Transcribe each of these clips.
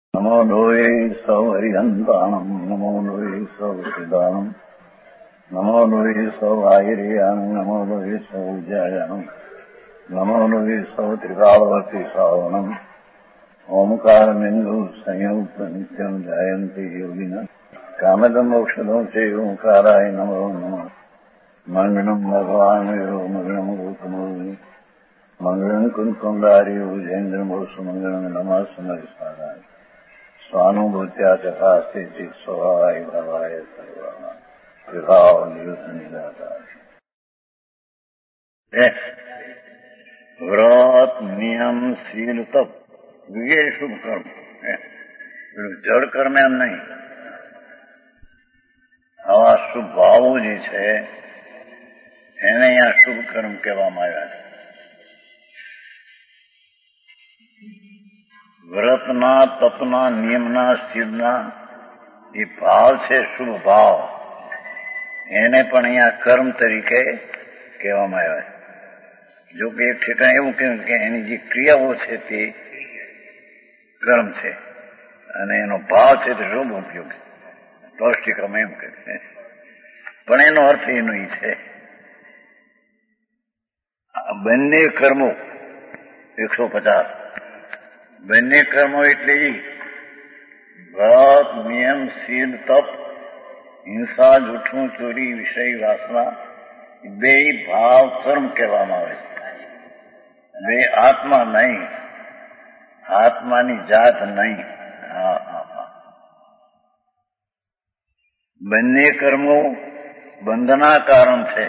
નમો લોહે સૌહરિહંતાણમ નમો લોહે સૌહૃદાનમ નમો લોહે સૌહાયરિયાનમ નમો લોહે સૌજયાનમ નમો લોહે સૌત્રિકાવતી સાવનમ ઓમકારમિંદુ સંયુક્ત નિત્યમ જાયંતી યોગિના કામદમ મોક્ષદો છે ઓંકારાય નમો નમઃ મંગળમ ભગવાન મંગળમ ગૌતમો મંગળમ કુંકુંડારી ઉજેન્દ્રમોષ મંગળમ નમઃ સમરિસારાય સ્વાનુભૂત્યા ચકાસ્તે સ્વભાવાય ભાવાય સર્વા વિભાવ નિયુત નિરાકાર વ્રત નિયમ શીલ તપ એ શુભ કર્મ જળ કર્મ એમ નહીં. આવા શુભ ભાવો જે છે એને અહીંયા શુભ કર્મ કહેવામાં આવ્યા છે. વ્રતના તપના નિયમના શીલના એ ભાવ છે શુભ ભાવ, એને પણ અહીંયા કર્મ તરીકે કહેવામાં આવ્યા છે. જો કે એક ઠેકાણે એવું કહ્યું કે એની જે ક્રિયાઓ છે તે કર્મ છે અને એનો ભાવ છે તે શુભ ઉપયોગ છે. પૌષ્ટિકમ એમ કહે છે, પણ એનો અર્થ એનો એ છે બંને કર્મો 150 બંને કર્મો એટલે વ્રત નિયમ શીલ તપ હિંસા જૂઠું ચોરી વિષય વાસના બે ભાવ કર્મ કહેવામાં આવે છે. બે આત્મા નહીં, આત્માની જાત નહીં. બંને કર્મો બંધના કારણ છે.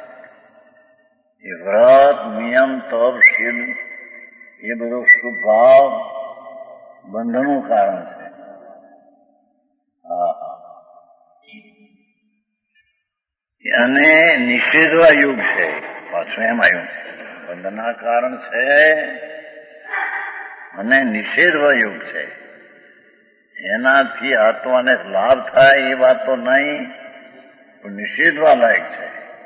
એ વ્રત નિયમ તપ શીલ એ બધો શુભ ભાવ બંધનું કારણ છે. અને નિષેધવા યુગ છે. પાછું એમ આવ્યું છે બંધના કારણ છે અને નિષેધવા યુગ છે. એનાથી આત્માને લાભ થાય એ વાત તો નહીં, પણ નિષેધવા લાયક છે.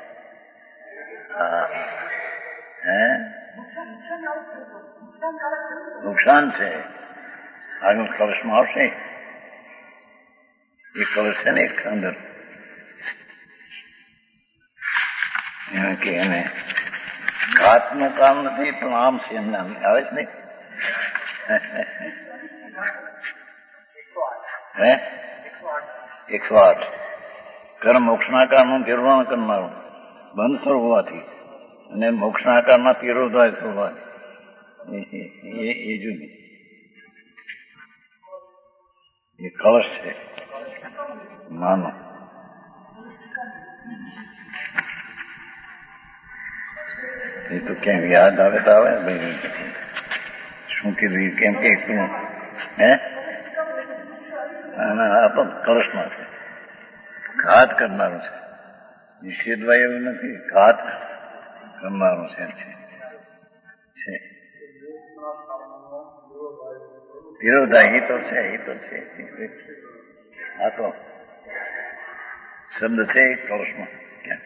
નુકસાન છે. આગળ કળશમાં આવશે એ કળશ છે ને એક અંદર કે એને ઘાતનું કામ નથી, પણ આમ છે એમને આવે છે નહીં. 108 કર્મ મોક્ષના કારણનું તિરોધાન કરનારું બંધ સ્વરૂપ હોવાથી અને મોક્ષના કાળમાં તિરોધાય સ્વભાવ એ જુદી. એ કળશ છે માનો. એ તો કેમ યાદ આવે તો આવે શું કીધું કેમ કે આ તો કળશમાં છે. ઘાત કરનારું છે. નિષેધવા એવું નથી, ઘાત કરનારું છે. વિરોધા એ તો છે. આ તો શબ્દ છે કળશમાં ક્યાંક.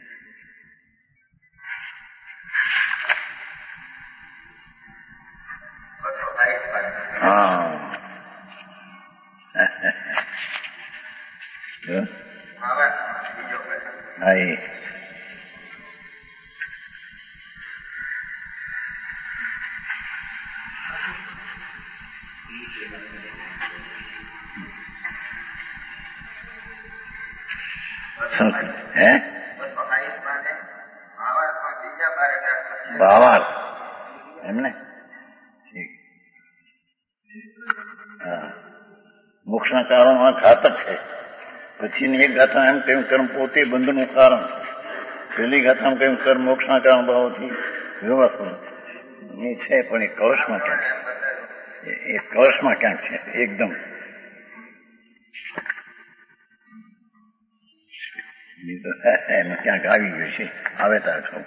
હા ભાવાર્થ એમને મોક્ષના કારણમાં ઘાતક છે. પછીની એક ગાથા એમ કહ્યું કર્મ પોતે બંધનું કારણ છે. છેલ્લી ગાથામાં કહ્યું કર્મ મોક્ષના કારણ ભાવથી વ્યવસ્થા એ છે, પણ એ કળશમાં ક્યાંક છે. એ કળશમાં ક્યાંક છે એકદમ. એમાં ક્યાંક આવી ગયું છે. આવે તાર છું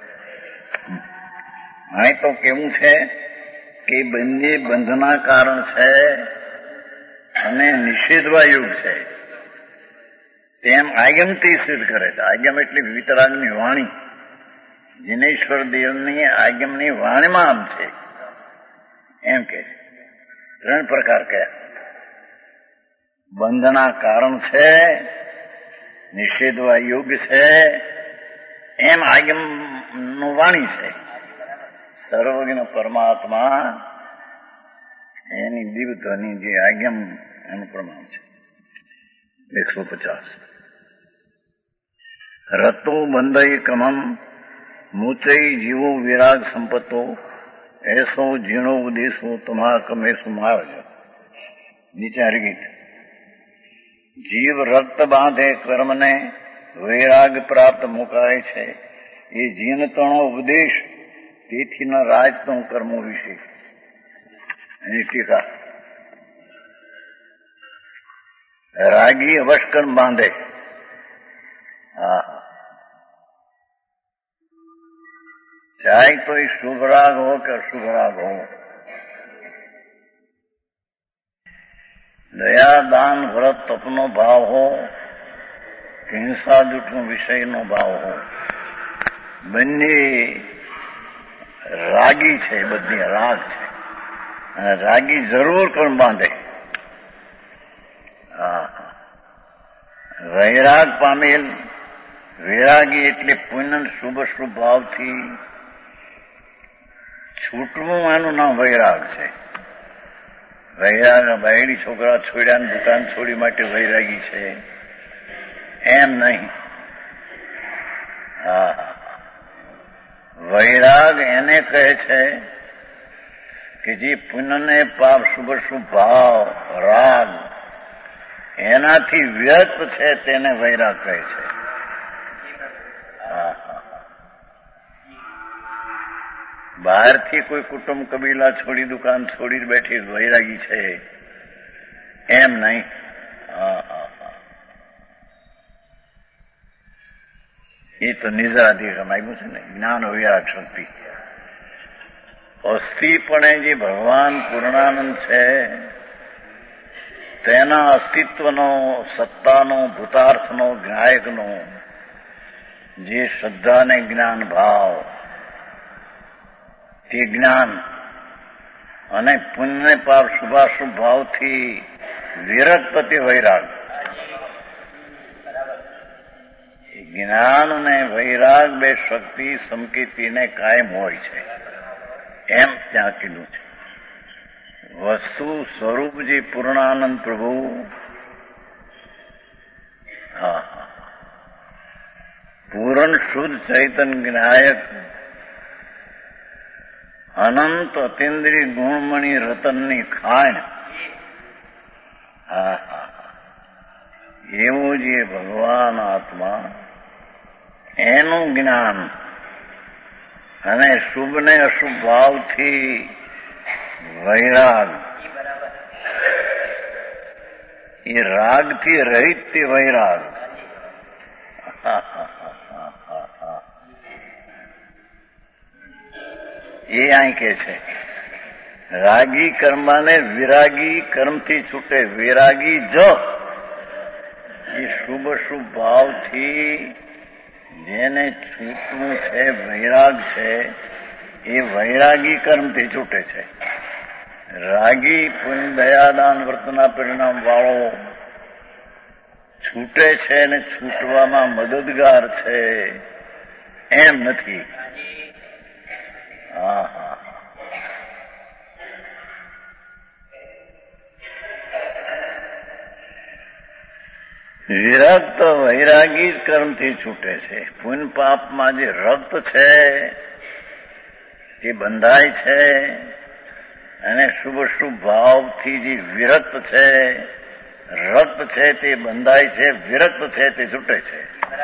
અહીં તો કેવું છે કે બંને બંધના કારણ છે અને નિષેધવા યુગ છે. તેમ આજ્ઞમથી સિદ્ધ કરે છે. આજ્ઞમ એટલે વિતરાગની વાણી. જિનેશ્વર દેવની આજ્ઞમની વાણીમાં આમ છે એમ કે છે. 3 પ્રકાર કયા? બંધના કારણ છે, નિષેધવા યોગ્ય છે, એમ આગમનું વાણી છે. સર્વજ્ઞ પરમાત્મા એની દિવ્યધ્વનિ જે આગમ એનું પ્રમાણ છે. 150 રતો બંધઈ ક્રમમ મૂચઈ જીવો વિરાગ સંપત્તો એસો ઝીણો ઉદેશો તમા કમેશો માર્ગ. નીચે હરિગીત. જીવ રક્ત બાંધે કર્મને વૈરાગ પ્રાપ્ત મુકાય છે. એ જીનતણો ઉપદેશ તેથી ન રાજતો કર્મો વિશે. એની ટીકા. રાગી અવશ્કર્મ બાંધે. હા, ચાહે તો એ શુભ રાગ હો કે અશુભ રાગ હો. દયા દાન વ્રત તપનો ભાવ હો કે હિંસા દુઃખનો વિષયનો ભાવ હો, બંને રાગી છે, બધી રાગ છે. અને રાગી જરૂર કર્મ બાંધે. વૈરાગ પામેલ વૈરાગી એટલે પુણ્ય શુભ શુભ ભાવથી છૂટવું, એનું નામ વૈરાગ છે. વૈરાગ બહેડી છોકરા છોડ્યા દુકાન છોડી માટે વૈરાગી છે એમ નહીં. વૈરાગ એને કહે છે કે જે પુણ્યને પાપ શુભ શુભ ભાવ રાગ એનાથી વ્યક્ત છે તેને વૈરાગ કહે છે. બહારથી કોઈ કુટુંબ કબીલા છોડી દુકાન છોડી બેઠી વૈરાગી છે એમ નહીં. એ તો નિજરાધિકરણ આવ્યું છે ને, જ્ઞાન વૈરાગ શક્તિ. અસ્થિપણે જે ભગવાન પૂર્ણાનંદ છે તેના અસ્તિત્વનો, સત્તાનો, ભૂતાર્થનો, જ્ઞાયકનો જે શ્રદ્ધા ને જ્ઞાન ભાવ, તે જ્ઞાન અને પુણ્ય પાપ શુભાશુભ ભાવથી વિરક્ત તે વૈરાગ. જ્ઞાન અને વૈરાગ બે શક્તિ સંકેતીને કાયમ હોય છે એમ ત્યાં કીધું છે. વસ્તુ સ્વરૂપ જે પૂર્ણાનંદ પ્રભુ, પૂર્ણ શુદ્ધ ચૈતન્ય જ્ઞાયક અનંત અતિન્દ્રિય ગુણમણી રતનની ખાણ, એવું જે ભગવાન આત્મા એનું જ્ઞાન અને શુભ ને અશુભ ભાવથી વૈરાગ, એ રાગથી રહિત તે વૈરાગ. એ અહીં કે છે રાગી કર્માને વિરાગી કર્મથી છૂટે. વિરાગી જ એ શુભ શુભ ભાવથી જેને છૂટવું છે, વૈરાગ છે, એ વૈરાગી કર્મથી છૂટે છે. રાગી પુણ્ય દયાદાન વ્રતના પરિણામ વાળો છૂટે છે અને છૂટવામાં મદદગાર છે એમ નથી. વિરક્ત વૈરાગી જ કર્મથી છૂટે છે. પુણ્ય પાપમાં જે રક્ત છે તે બંધાય છે અને શુભ શુભ ભાવથી જે વિરક્ત છે, રક્ત છે તે બંધાય છે, વિરક્ત છે તે છૂટે છે.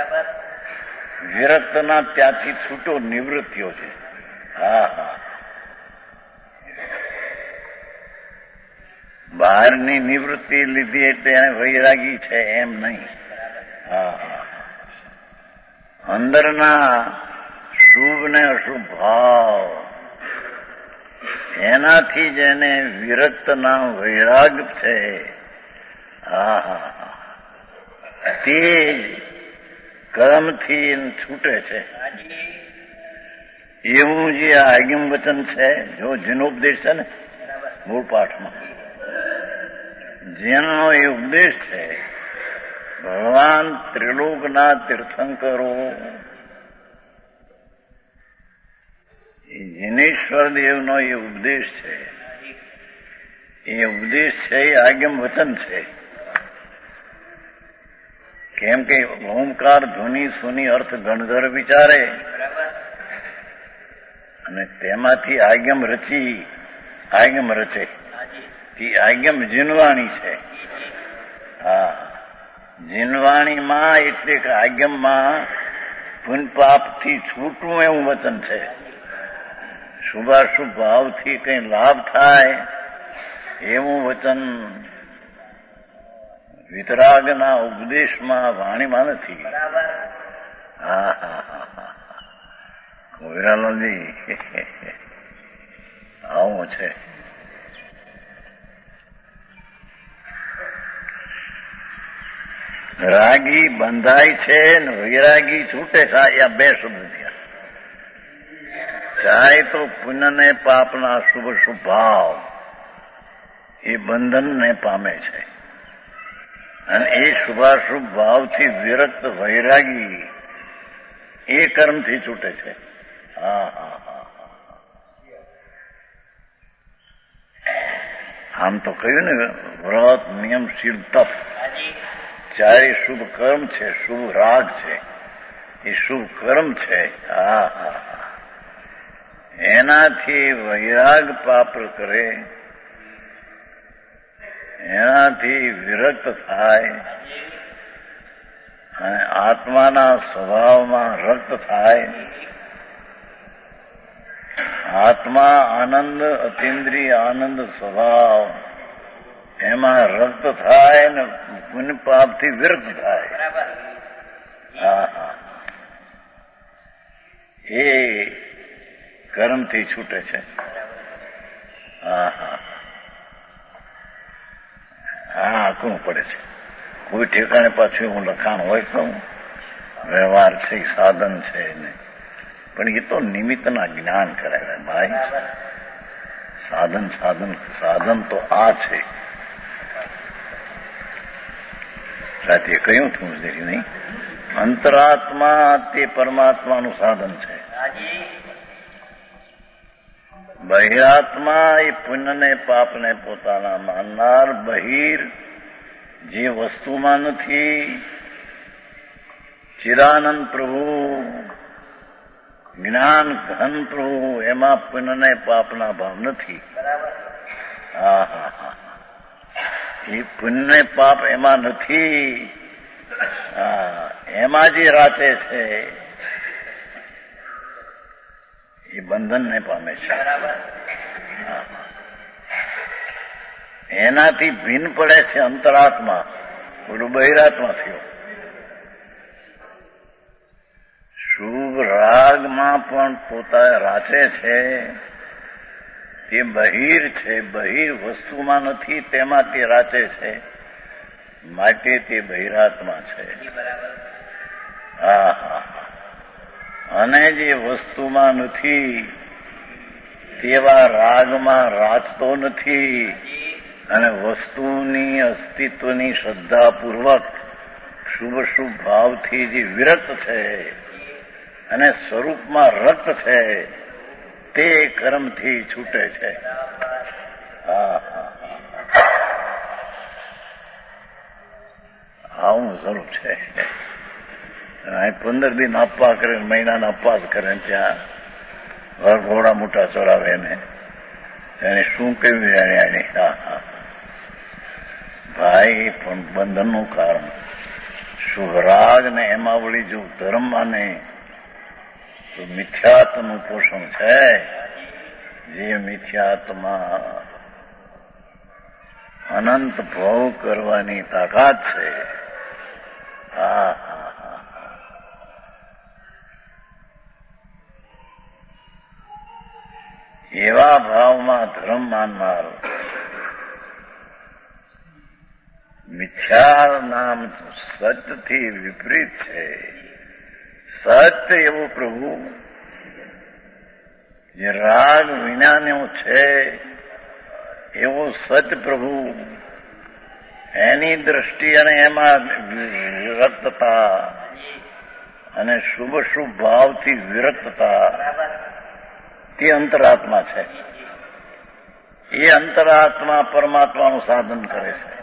વિરક્તના ત્યાંથી છૂટો નિવૃત્તિઓ છે. બહારની નિવૃત્તિ લીધી એટલે એને વૈરાગી છે એમ નહીં. અંદરના શુભ ને અશુભ ભાવ એનાથી જેને વિરક્તના વૈરાગ છે, તે જ કર્મથી છૂટે છે. એવું જે આગમ વચન છે, જો જીનોપદેશ છે ને મૂળ પાઠમાં, જેનો એ ઉપદેશ છે ભગવાન ત્રિલોકના તીર્થંકરો જિનેશ્વર દેવનો એ ઉપદેશ છે. એ ઉપદેશ છે એ આગમ વચન છે. કેમ કે ઓમકાર ધ્વનિ સુની અર્થ ગણધર વિચારે અને તેમાંથી આગમ રચે તે આગમ જીનવાણી છે. હા, જીનવાણીમાં એટલે કે આગમમાં પુન પાપથી છૂટવું એવું વચન છે. શુભાશુભ ભાવથી કંઈ લાભ થાય એવું વચન વિતરાગના ઉપદેશમાં વાણીમાં નથી. હા હા હા હા કોવિરાલાલજી આવું છે. રાગી બંધાય છે ને વૈરાગી છૂટે છે. આ બે શબ્દ થયા. ચાહે તો પુણ્ય ને પાપના શુભ શુભ ભાવ એ બંધનને પામે છે અને એ શુભાશુભ ભાવથી વિરક્ત વૈરાગી એ કર્મથી છૂટે છે. હા હા હા આમ તો કહ્યું ને વ્રત નિયમ શીલ તપ ચારે શુભ કર્મ છે. શુભ રાગ છે એ શુભ કર્મ છે. હા હા હા એનાથી વૈરાગ પાત્ર કરે, એનાથી વિરક્ત થાય અને આત્માના સ્વભાવમાં રક્ત થાય. આત્મા આનંદ અતિન્દ્રિય આનંદ સ્વભાવ એમાં રક્ત થાય ને પુણ્ય પાપથી વિરક્ત થાય. હા હા એ કર્મથી છૂટે છે. હા હા હા આકરું પડે છે. કોઈ ઠેકાણે પાછું એવું લખાણ હોય તો વ્યવહાર છે સાધન છે ને, પણ એ તો નિમિત્તના જ્ઞાન કરાવે ભાઈ. સાધન સાધન સાધન તો આ છે. રાતે કહ્યું હતું નહીં, અંતરાત્મા તે પરમાત્માનું સાધન છે. બહિરાત્મા એ પુણ્યને પાપને પોતાના માનનાર બહિર જે વસ્તુમાં નથી. ચિદાનંદ પ્રભુ જ્ઞાન ઘન પ્રભુ એમાં પુણ્યને પાપના ભાવ નથી. હા હા હા એ પુણ્ય પાપ એમાં નથી. હા એમાં જે રાચે છે એ બંધનને પામે છે. એનાથી ભિન્ન પડે છે અંતરાત્મા. પેલું બહિરાત્મા થયો. શુભ રાગમાં પણ પોતા રાચે છે તે બહિર છે. બહિર વસ્તુમાં નથી, તેમાં તે રાચે છે માટે તે બહિરાત્મા છે. હા હા અને જે વસ્તુમાં નથી તેવા રાગમાં રાચતો નથી અને વસ્તુની અસ્તિત્વની શ્રદ્ધાપૂર્વક શુભ શુભ ભાવથી જે વિરક્ત છે અને સ્વરૂપમાં રક્ત છે તે કર્મથી છૂટે છે. હા હા આવું સ્વરૂપ છે. 15 દિન અપવાસ કરે, મહિનાના અપવાસ કરે, ત્યાં ઘોડા મોટા ચડાવે ને એને શું કહ્યું જાણે. હા હા ભાઈ પણ બંધનનું કારણ શુભરાગ ને એમાં વળી જો ધર્મ માને તો મિથ્યાત્વનું પોષણ છે. જે મિથ્યાત્વમાં અનંત ભોગ કરવાની તાકાત છે. હા એવા ભાવમાં ધર્મ માનનાર મિથ્યા નામ સત્યથી વિપરીત છે. સત્ય એવો પ્રભુ જે રાગ વિનાનો છે એવો સત્ય પ્રભુ એની દ્રષ્ટિ અને એમાં વિરક્તતા અને શુભ શુભ ભાવથી વિરક્તતા તે અંતરાત્મા છે. એ અંતરાત્મા પરમાત્માનું સાધન કરે છે.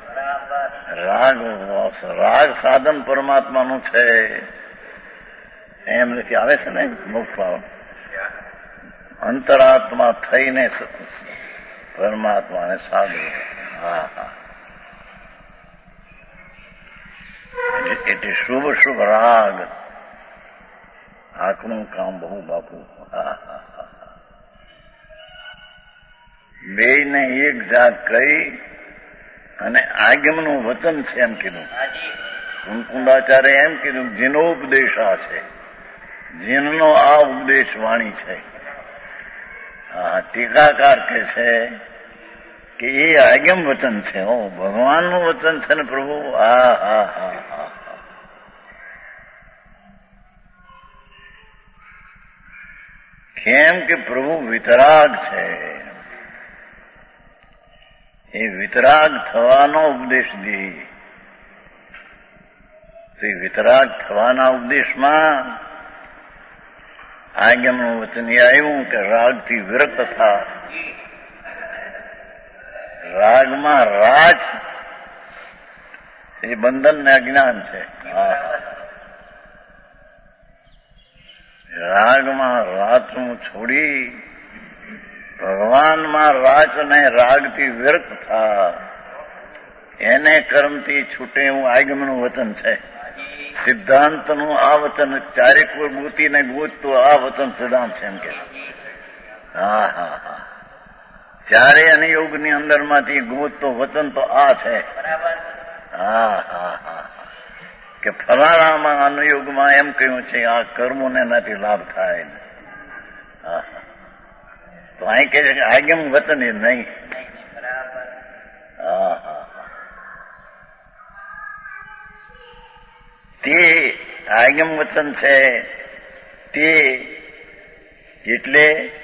રાગ સાધન પરમાત્માનું છે એમ નથી. આવે છે ને મોક્ષ ભાવ અંતરાત્મા થઈને પરમાત્માને સાધવું. હા હા, એટલે શુભ શુભ રાગ આંખનું કામ બહુ બાપુ. હા હા હા, બેયને એક જાત કહી અને આગમનું વચન છે એમ કીધું. કુંકુંડાચાર્ય એમ કીધું જેનો ઉપદેશ આ છે, જેનો આ ઉપદેશ વાણી છે. ટીકાકાર કે છે કે એ આગમ વચન છે. ભગવાનનું વચન છે ને પ્રભુ. હા હા હા હા, કેમ કે પ્રભુ વિતરાગ છે. એ વિતરાગ થવાનો ઉપદેશ દે. તો એ વિતરાગ થવાના ઉપદેશમાં આગમનું વચન એ આવ્યું કે રાગથી વિરક્ત થા. રાગમાં રાજ એ બંધન ને અજ્ઞાન છે. રાગમાં રાચવું છોડી ભગવાનમાં રાચ અને રાગથી વિરક્ત થા. એને કર્મથી છૂટે એવું આગમનું વચન છે. સિદ્ધાંતનું આ વચન ચારેક ગોતીને ગોતતું આ વચન સિદ્ધાંત છે એમ કે. હા હા હા, ચારે અનુયોગની અંદરમાંથી ગોતતો વચન તો આ છે. હા હા હા, કે ફલાણામાં અનુયોગમાં એમ કહ્યું છે આ કર્મોને નથી લાભ થાય. હા, તો અહીં કહે છે કે આગમ વચન એ નહીં. હા હા, તે આગમ વચન છે. તે એટલે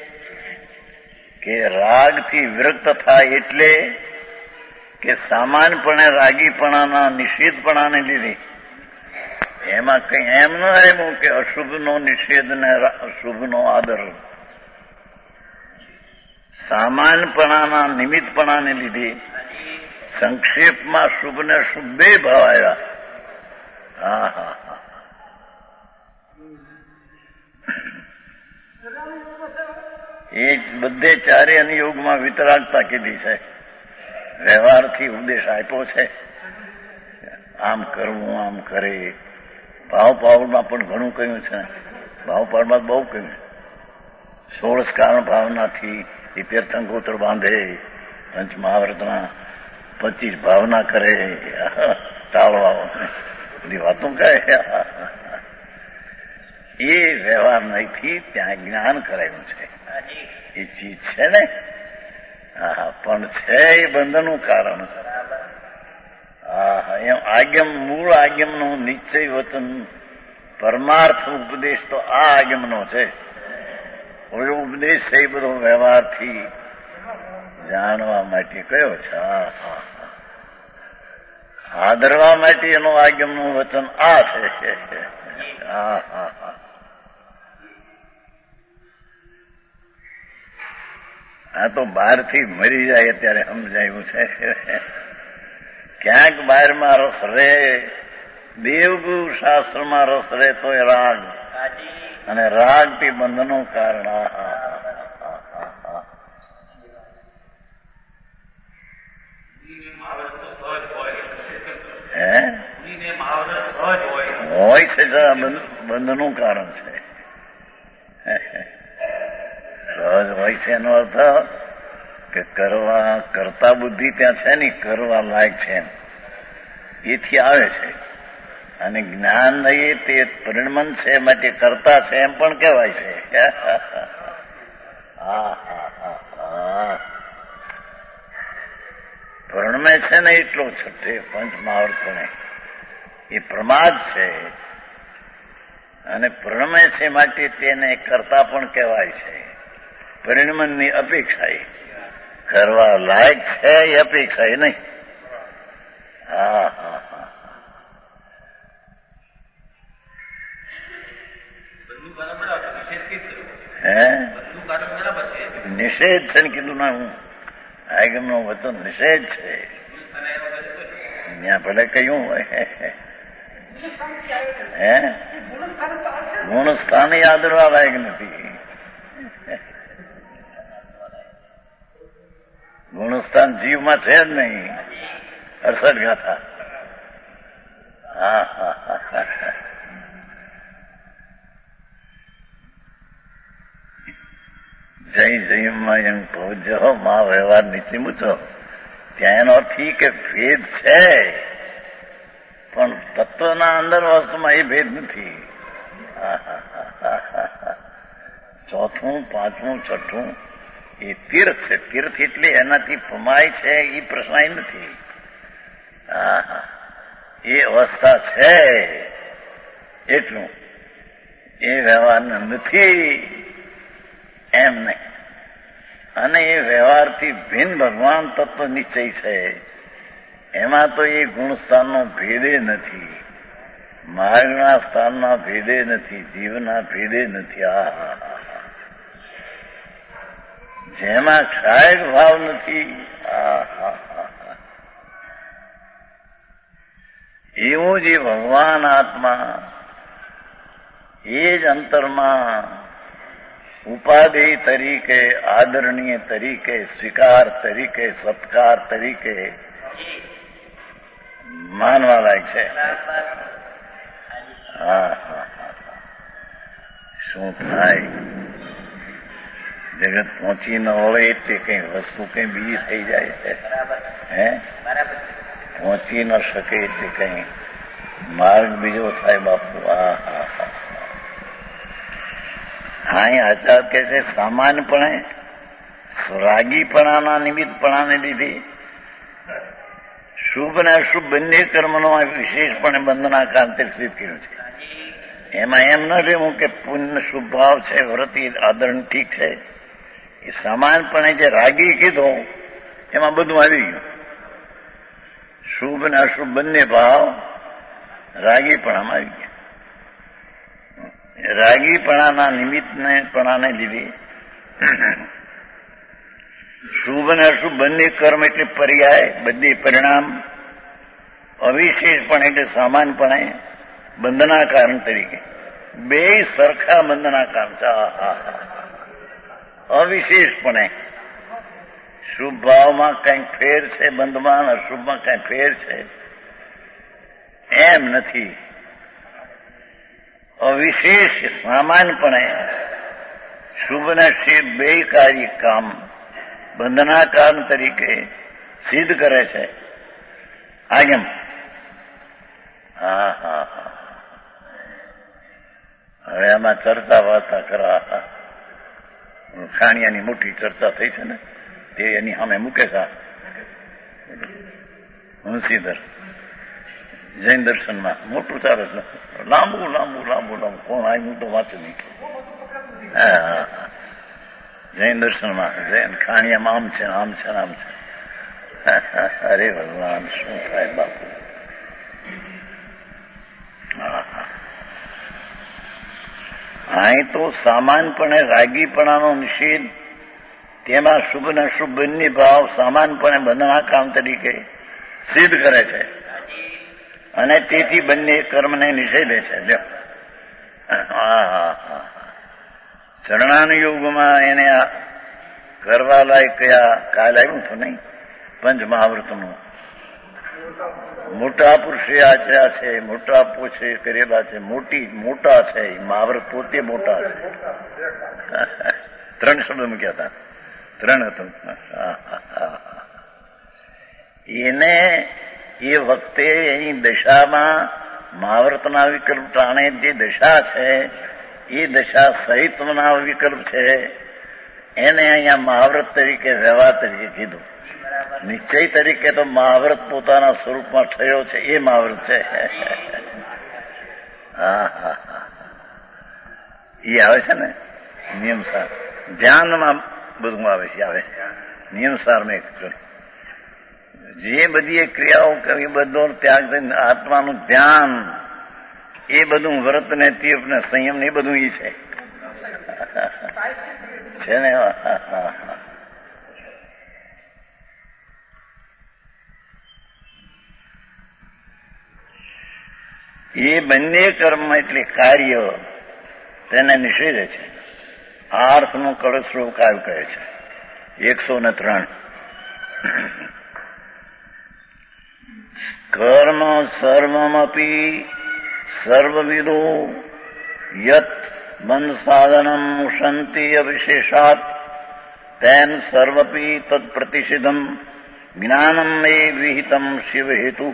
કે રાગથી વિરક્ત થાય, એટલે કે સામાન્યપણે રાગીપણાના નિષેધપણાને લીધે એમાં કઈ એમ ન આવ્યું કે અશુભનો નિષેધ ને અશુભનો આદર. સામાન્યપણાના નિમિત્તપણાને લીધે સંક્ષેપમાં શુભ ને અશુભ બે ભાવ આવ્યા. હા હા હા, એ બધે ચારે અનુયોગમાં વિતરાગતા કીધી છે. વ્યવહારથી ઉપદેશ આપ્યો છે. આમ કરવું, આમ કરે. ભાવપાવમાં પણ ઘણું કહ્યું છે. ભાવપાવમાં બહુ કહ્યું. 16 કારણ ભાવનાથી એ તીર્થંકોત્ર બાંધે, પંચ મહાવ્રતના 25 ભાવના કરે, ટાળવા બધી વાતો કહે. એ વ્યવહાર નહીંથી ત્યાં જ્ઞાન કરાયું છે. એ ચીજ છે ને. હા, પણ છે એ બંધનનું કારણ. હા, એમ આગમ, મૂળ આગમનું નિશ્ચય વચન પરમાર્થ ઉપદેશ તો આ આગમનો છે. ઓલો ઉપદેશ છે એ બધો વ્યવહારથી જાણવા માટે કયો છે. હા હા, આદરવા માટે એનો આગમનું વચન આ છે. હા હા હા, આ તો બહારથી મરી જાય અત્યારે સમજાયું છે. ક્યાંક બહારમાં રસ રે, દેવગુરુ શાસ્ત્રમાં રસ રે તો એ રાગ, અને રાગથી બંધનું કારણ. હોય છે બંધનું કારણ છે. સહજ હોય છે એનો અર્થ કે કરતા બુદ્ધિ ત્યાં છે ને, કરવા લાયક છે એમ એથી આવે છે. અને જ્ઞાન નહીં તે પરિણમન છે, માટે કરતા છે એમ પણ કહેવાય છે. હા હા હા હા, પરિણમે છે ને એટલો છઠ્ઠે પંચ મહાવર્તને એ પ્રમાદ છે. અને પરિણમે છે માટે તેને કરતા પણ કહેવાય છે. પરિણમનની અપેક્ષા કરવા લાયક છે એ અપેક્ષા નહીં. હા નિષેધ છે ને કીધું ના હું આગમનું વચન નિષેધ છે. ત્યાં ભલે કયું હોય હે ગુણ સ્થાન આદરવા લાયક નથી. ગુણસ્થાન જીવમાં છે જ નહીં. 68 ગાથા. જય જયમાં પહોંચો મા વ્યવહાર નીચે મૂચો. ત્યાં એનો અર્થ કે ભેદ છે પણ તત્વના અંદર વસ્તુમાં એ ભેદ નથી. ચોથું, પાંચમું, છઠ્ઠું એ તીર્થ છે. તીર્થ એટલે એનાથી પમાય છે એ પ્રશ્ન નથી. એ અવસ્થા છે એટલું. એ વ્યવહાર નથી એમ નહીં. અને એ વ્યવહારથી ભિન્ન ભગવાન તત્વ નિશ્ચય છે. એમાં તો એ ગુણસ્થાનનો ભેદે નથી, માર્ગના સ્થાનના ભેદે નથી, જીવના ભેદે નથી. જેમાં ક્ષાયક ભાવ નથી એવું જે ભગવાન આત્મા એ જ અંતરમાં ઉપાધિ તરીકે, આદરણીય તરીકે, સ્વીકાર તરીકે, સત્કાર તરીકે માનવા લાયક છે. શું થાય જગત પહોંચી ન વળે એટલે કઈ વસ્તુ કઈ બીજી થઈ જાય છે. હે પહોંચી ન શકે એટલે કઈ માર્ગ બીજો થાય બાપુ. આચાર કે છે સામાન્યપણે રાગીપણાના નિમિત્તપણાને લીધે શુભ અને અશુભ બંને કર્મનો વિશેષપણે બંધનાકાર સિદ્ધ કર્યું છે. એમાં એમ ન રહેવું કે પુણ્ય શુભ ભાવ છે, વ્રતિ આદરણ ઠીક છે. એ સામાન્યપણે જે રાગી કીધો એમાં બધું આવી ગયું. શુભ અને અશુભ બંને ભાવ રાગીપણામાં આવી ગયા. રાગીપણાના નિમિત્તપણાને લીધે શુભ અને અશુભ બંને કર્મ એટલે પર્યાય, બંને પરિણામ અવિશેષપણે એટલે સામાન્યપણે બંધના કારણ તરીકે બે સરખા બંધના કારણ છે. અવિશેષપણે શુભ ભાવમાં કંઈક ફેર છે બંધમાં, અશુભમાં કંઈક ફેર છે એમ નથી. અવિશેષ સામાન્યપણે શુભ અને શુભ બે કાર્ય કામ બંધના કારણ તરીકે સિદ્ધ કરે છે આગમ. હવે આમાં ચર્ચા વાર્તા કરવા ખાણિયાની મોટી ચર્ચા થઈ છે ને તે એની સામે મૂકે છે. હંસીધર જૈન દર્શનમાં મોટું ચાલે છે, લાંબુ લાંબુ લાંબુ લાંબુ. કોણ આવ્યું તો વાંચ નહીં. જૈન દર્શનમાં જૈન ખાણિયામાં આમ છે આમ છે આમ છે. અરે ભગવાન શું થાય બાપુ. અહીં તો સામાન્યપણે રાગીપણાનો નિષેધ, તેમાં શુભ અને અશુભ બંને ભાવ સામાન્યપણે બંધના કામ તરીકે સિદ્ધ કરે છે અને તેથી બંને કર્મને નિષેધે છે. ચરણાનુયોગમાં એને કરવા લાયક કયા કાલ આવ્યું હતું નહીં પંચ મહાવ્રતનું. મોટા પુરુષે આચર્યા છે, મોટા પુરુષે કરેલા છે, મોટા છે. મહાવ્રત પોતે મોટા છે. 3 શબ્દ મૂક્યા હતા, 3 હતું. એને એ વખતે અહીં દશામાં મહાવ્રતના વિકલ્પ ટાણે જે દશા છે એ દશા સહિતના વિકલ્પ છે. એને અહીંયા મહાવ્રત તરીકે વ્યવહાર તરીકે કીધું. નિશ્ચય તરીકે તો મહાવ્રત પોતાના સ્વરૂપમાં થયો છે એ મહાવ્રત છે. એ આવે છે ને નિયમસાર. ધ્યાનમાં બધું આવે છે નિયમસાર મેં જે બધી ક્રિયાઓ કરવી બધો ત્યાગ થઈને આત્માનું ધ્યાન એ બધું વ્રત ને તીર્થ ને સંયમ ને એ બધું ઈ છે ને. એ બંને કર્મ એટલે કાર્ય તેને નિષેધે છે. આ અર્થનું કળશરૂપ કાવ્ય કહે છે 103. કર્મ સર્વમપી સર્વવિદો યત બંધ સાધનમ ઉષંતિ અવિશેષાત તેન સર્વપી તત્પ્રતિષિધમ જ્ઞાનમ મે વિહિતમ શિવ હેતુ.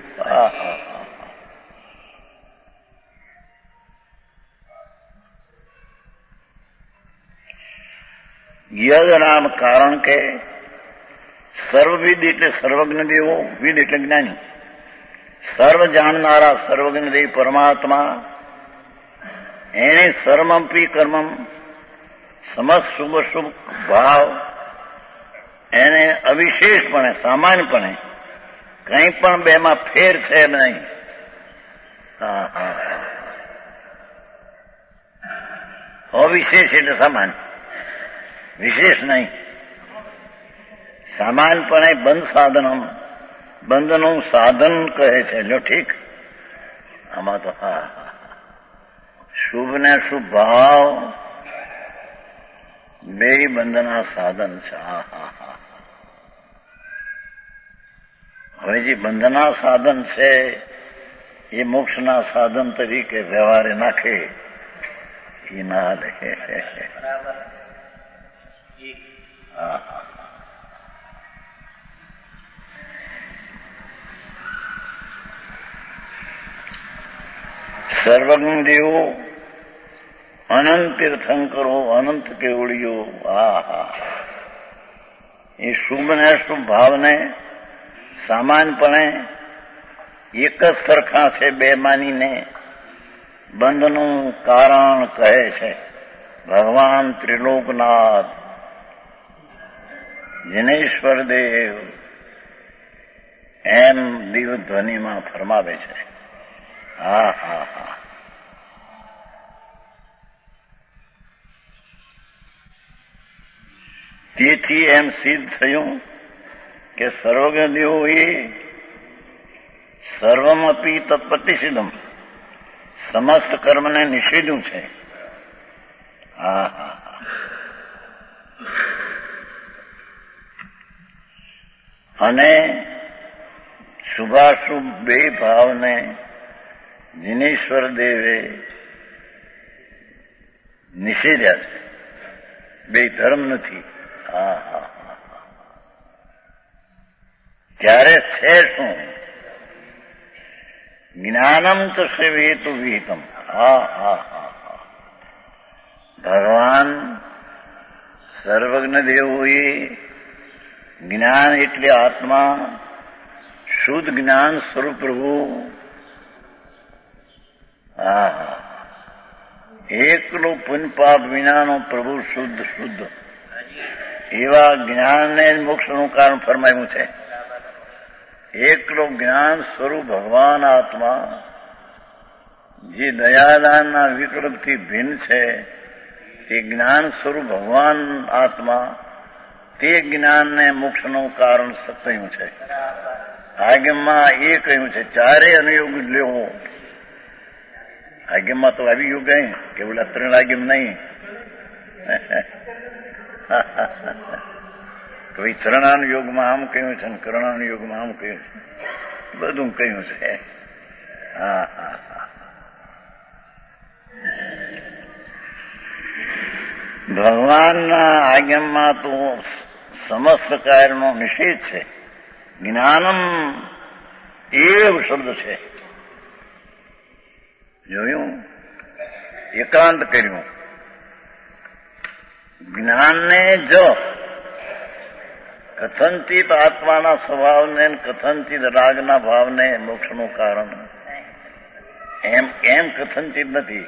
યદ નામ કારણ કે સર્વવિદ એટલે સર્વજ્ઞ દેવો, વિદ એટલે જ્ઞાની, સર્વ જાણનારા સર્વજ્ઞ દેવ પરમાત્મા એને સર્વમપી કર્મમ સમસ્ત શુભ શુભ ભાવ એને અવિશેષપણે સામાન્યપણે કંઈ પણ બેમાં ફેર છે નહીં. અવિશેષ એટલે સામાન્ય, વિશેષ નહીં. સામાન્યપણે બંધ સાધનમ, બંધનું સાધન કહે છે. લો ઠીક, આમાં તો શુભ ને શુભ ભાવ બે બંધના સાધન છે. હવે જે બંધના સાધન છે એ મોક્ષના સાધન તરીકે વ્યવહારે નાખે એ ના લે. સર્વજ્ઞ દેવો અનંત તીર્થંકરો અનંત કેવડીઓ. એ શુભ ને શુભ ભાવને સામાન્યપણે એક જ સરખા છે બે માનીને બંધનું કારણ કહે છે ભગવાન ત્રિલોકનાથ જિનેશ્વર દેવ એમ દિવ્ય ધ્વનિમાં ફરમાવે છે. તેથી એમ સિદ્ધ થયું કે સર્વજ્ઞ દેવોએ સર્વમપી તત્પ્રતિષિધમ સમસ્ત કર્મને નિષેધ્યું છે. અને શુભાશુભ બે ભાવને જિનેશ્વર દેવે નિષેધ્યા છે. બે ધર્મ નથી. ત્યારે છે શું? જ્ઞાનમ તો શિવ હેતુ વિહિતમ. ભગવાન સર્વજ્ઞ દેવોએ જ્ઞાન એટલે આત્મા, શુદ્ધ જ્ઞાન સ્વરૂપ પ્રભુ, એકલો પુનપાપ વિનાનો પ્રભુ શુદ્ધ શુદ્ધ એવા જ્ઞાનને મોક્ષનું કારણ ફરમાયું છે. એકલો જ્ઞાન સ્વરૂપ ભગવાન આત્મા જે દયાદાનના વિકલ્પથી ભિન્ન છે તે જ્ઞાન સ્વરૂપ ભગવાન આત્મા તે જ્ઞાનને મોક્ષનું કારણ કહ્યું છે. આજ્ઞામાં એ કહ્યું છે ચારે અનુયોગ લેવો. આજ્ઞામાં તો આવી ગયું કઈ કે બોલા ત્રણ આજ્ઞા નહીં. કોઈ ચરણાનુયોગમાં આમ કહ્યું છે ને કરણાનુયોગમાં આમ કહ્યું છે, બધું કહ્યું છે. ભગવાનના આજ્ઞામાં તો સમસ્ત કાર્યનો નિષેધ છે. જ્ઞાનમ એવ શબ્દ છે. જોયું? એકાંત કર્યું. જ્ઞાનને જ કથનચિત આત્માના સ્વભાવને કથનચિત રાગના ભાવને મોક્ષનું કારણ એમ કથનચિત નથી.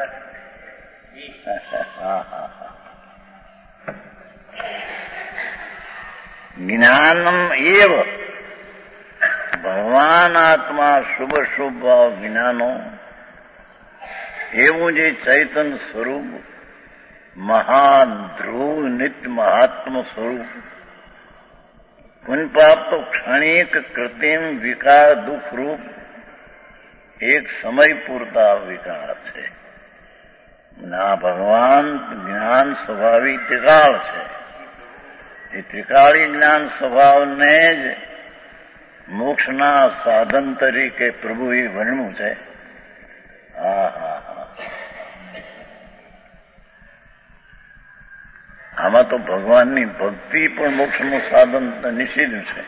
જ્ઞાનમ એવ ભગવાન આત્મા શુભ શુભ ભાવ જ્ઞાનો એવું જે ચૈતન્ય સ્વરૂપ મહાધ્રુવ નિત્ય મહાત્મ સ્વરૂપ પુનપાપ તો ક્ષણિક કૃત્રિમ વિકાર દુઃખ રૂપ એક સમય પૂરતા વિકાર છે. ના ભગવાન જ્ઞાન સ્વભાવી ત્રિકાળ છે. એ ત્રિકાળી જ્ઞાન સ્વભાવને જ મોક્ષના સાધન તરીકે પ્રભુએ વર્ણ્યું છે. આમાં તો ભગવાનની ભક્તિ પણ મોક્ષનું સાધન નિષેધ્યું છે.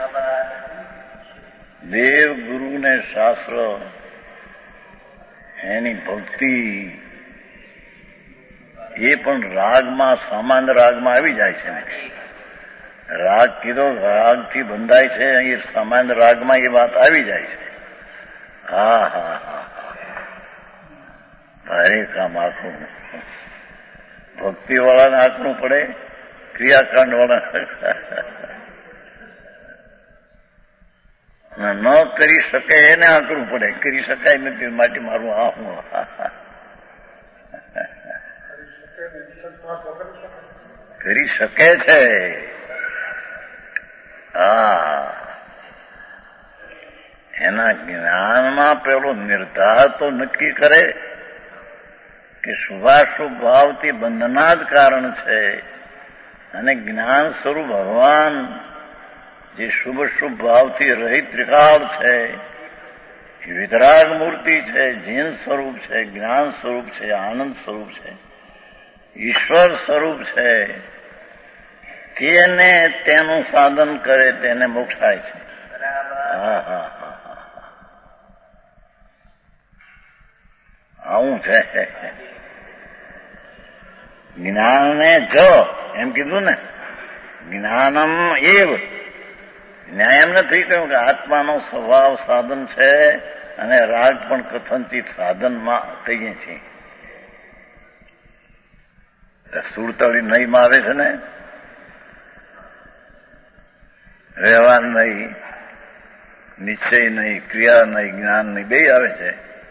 દેવ ગુરુને શાસ્ત્ર એની ભક્તિ એ પણ રાગમાં સામાન્ય રાગમાં આવી જાય છે ને. રાગ કીધો રાગથી બંધાય છે, એ સામાન્ય રાગમાં એ વાત આવી જાય છે. ભારે કામ આખું ભક્તિ વાળાને આંકવું પડે, ક્રિયાકાંડ વાળા ન કરી શકે એને આંકવું પડે. કરી શકાય નથી માટે મારું હું કરી શકે છે. એના જ્ઞાનમાં પેલો નિર્ધાર તો નક્કી કરે કે શુભાશુભ ભાવથી બંધના જ કારણ છે, અને જ્ઞાન સ્વરૂપ ભગવાન જે શુભ શુભ ભાવથી રહિત ત્રિકાળ છે, વિતરાગ મૂર્તિ છે, જીન સ્વરૂપ છે, જ્ઞાન સ્વરૂપ છે, આનંદ સ્વરૂપ છે, ઈશ્વર સ્વરૂપ છે, તેને તેનું સાધન કરે તેને મોક્ષ થાય છે. આવું છે. જ્ઞાનને જો એમ કીધું ને, જ્ઞાનમ એવ. ન્યાય એમ નથી કહ્યું કે આત્માનો સ્વભાવ સાધન છે અને રાગ પણ કથનચિત સાધનમાં કહીએ છીએ. સુરતળી નહીમાં આવે છે ને, વ્યવહાર નહીં, નિશ્ચય નહીં, ક્રિયા નહીં, જ્ઞાન નહીં, બે આવે છે.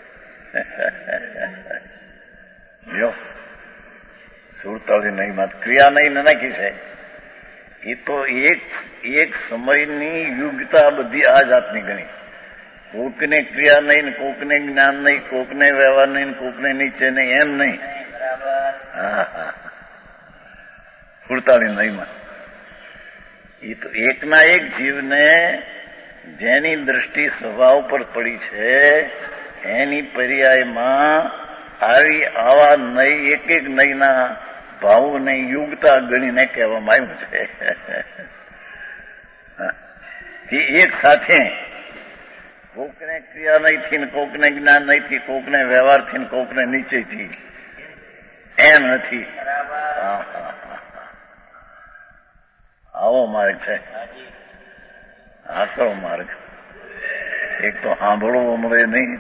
જો સુરતળી નહીમાં ક્રિયા નહીં નાખી છે. એ તો એક સમયની યુગતા બધી આ જાતની ગણી. કોકને ક્રિયા નહીં, કોકને જ્ઞાન નહીં, કોકને વ્યવહાર નહીં, કોકને નીચે નહીં, એમ નહીં. સુરતાળી નહીમાં એ તો એકના એક જીવને જેની દ્રષ્ટિ સ્વભાવ પર પડી છે એની પર્યાયમાં આવા નહીં, એક એક નહીંના ભાવોને યુગતા ગણીને કહેવામાં આવ્યું છે. એક સાથે કોકને ક્રિયા નહીંથી ને કોકને જ્ઞાન નહીંથી, કોકને વ્યવહારથી ને કોકને નીચેથી, એમ નથી. આવો માર્ગ છે, આકરો માર્ગ. એક તો સાંભળવો મળે નહીં,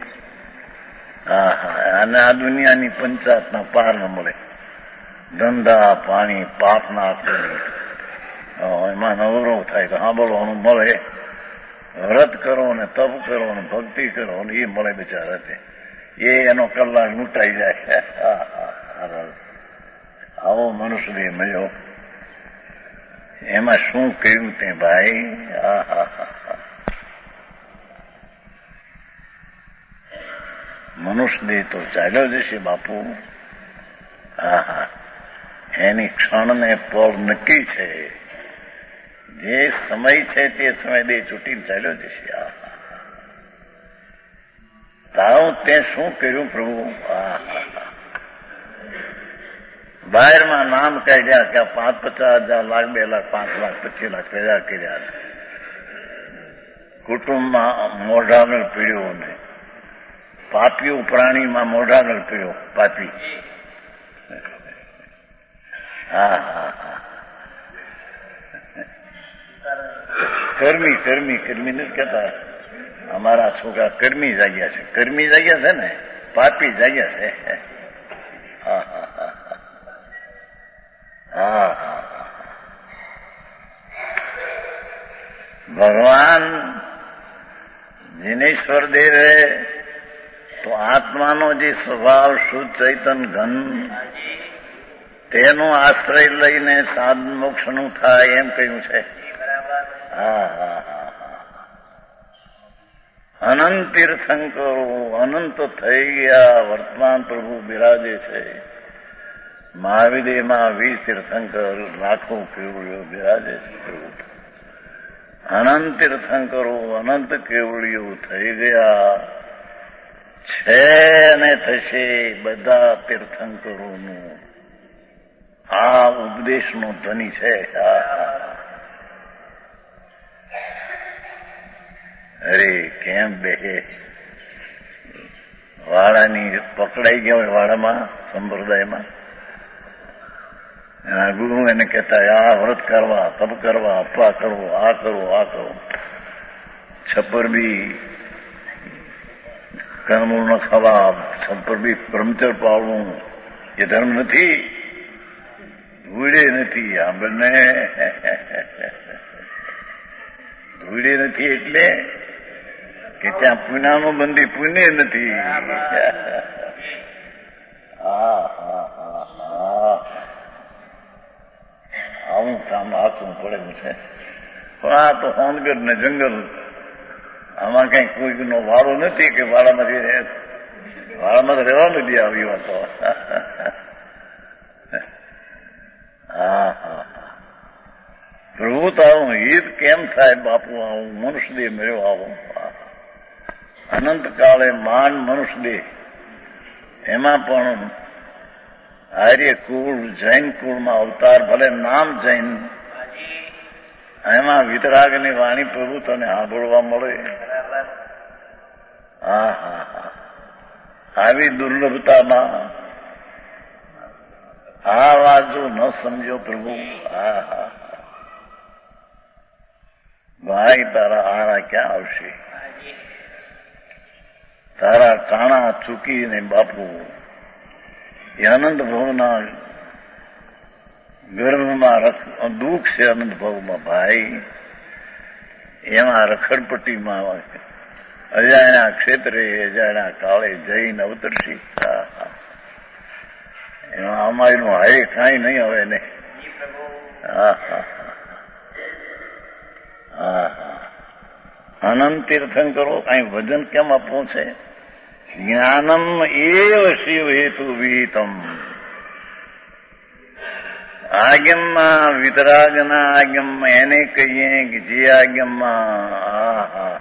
અને આ દુનિયાની પંચાયતના પાર ન મળે. ધંધા પાણી પાપના આકરી એમાં નવરો થાય તો સાંભળવાનું મળે. વ્રત કરો ને તપ કરો ને ભક્તિ કરો ને એ મળે બિચારા. એનો કલાક લૂંટાઈ જાય. આવો મનુષ્ય મળ્યો. એમાં શું કહ્યું તે ભાઈ? મનુષ્ય દેહ તો ચાલ્યો જશે બાપુ. એની ક્ષણને પળ નક્કી છે. જે સમય છે તે સમય દેહ છૂટીને ચાલ્યો જશે. તારું તે શું કર્યું પ્રભુ? બહારમાં નામ કાઢ્યા કે 5-50,000 લાખ 2 લાખ 5 લાખ 25 લાખ પેદા કર્યા. કુટુંબમાં મોઢાગળ પીડ્યો ને પાપીઓ પ્રાણીમાં મોઢાગળ પીડ્યો. પાપી કર્મી નથી કહેતા. અમારા છોકરા કર્મી જાગ્યા છે. કર્મી જાગ્યા છે ને, પાપી જાગ્યા છે. ભગવાન જિનેશ્વર દેવે તો આત્માનો જે સ્વભાવ શુદ્ધ ચૈતન ઘન તેનો આશ્રય લઈને સાધન મોક્ષનું થાય એમ કહ્યું છે. અનંત તીર્થંકરો અનંત થઈ ગયા વર્તમાન પ્રભુ બિરાજે છે. મહાવિદેયમાં 20 તીર્થંકર લાખો કેવડીઓ બિરાજે છે પ્રભુ. અનંત તીર્થંકરો અનંત કેવડીઓ થઈ ગયા છે અને થશે. બધા તીર્થંકરોનું આ ઉપદેશનો ધ્વનિ છે. અરે કેમ બેહે વાળાની પકડાઈ ગયા હોય વાળામાં સંપ્રદાયમાં એના ગુરુ એને કહેતા આ વ્રત કરવા તપ કરવા અપા કરવો આ કરવો આ કરો. છપ્પર બી કર્મૂળ ન ખાવા છપ્પર બી બ્રહ્મચર્ય પાળવું એ ધર્મ નથી. ધૂળે નથી આ બંને ધૂળે નથી એટલે કે ત્યાં પુનાનું બંધી પુણ્ય નથી. આવું કામ આખું પડેલું છે. પણ આ તો હોનગઢ ને જંગલ આમાં કઈ કોઈનો વાળો નથી કે વાળામાં રહેવા નથી આવી વાતો. પ્રભુ તારું હિત કેમ થાય બાપુ. આવું મનુષ્ય દેહ મળ્યો આવો અનંત કાળે માંડ મનુષ્ય દેહ. એમાં પણ આર્ય કુળ જૈન કુળમાં અવતાર ભલે નામ જૈન એમાં વિતરાગની વાણી પ્રભુ તને સાંભળવા મળે. આવી દુર્લભતામાં આ વાત જો ન સમજો પ્રભુ ભાઈ તારા હારા ક્યાં આવશે. તારા કાણા ચૂકીને બાપુ એ અનંત ભવના ગર્ભમાં દુઃખ છે. અનંત ભવમાં ભાઈ એમાં રખડપટ્ટીમાં અજાણ્યા ક્ષેત્રે અજાણ્યા કાળે જઈને અવતરશી. એમાં અમારીનું હાય કાંઈ નહીં હવે ને. અનંત તીર્થંકરો કાંઈ વજન કેમ આપવું છે. જ્ઞાનમ એવ શિવ હેતુ વિહિતમ. આજ્ઞમાં વિતરાગના આજ્ઞમાં એને કહીએ કે જે આજ્ઞમાં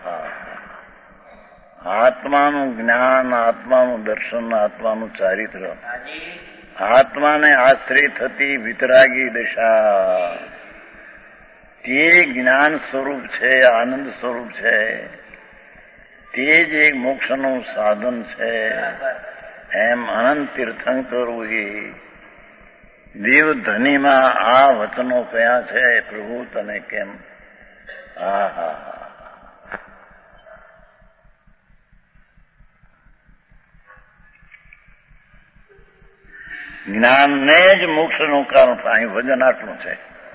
આત્માનું જ્ઞાન આત્માનું દર્શન આત્માનું ચારિત્ર આત્માને આશ્રય થતી વિતરાગી દશા તે જ્ઞાન સ્વરૂપ છે. આનંદ સ્વરૂપ છે. તે જ એક મોક્ષનું સાધન છે. એમ અનંત તીર્થંકરો એ દેવધનીમાં આ વચનો કયા છે પ્રભુ તને કેમ. જ્ઞાનને જ મોક્ષનું કારણ. અહીં વજન આટલું છે.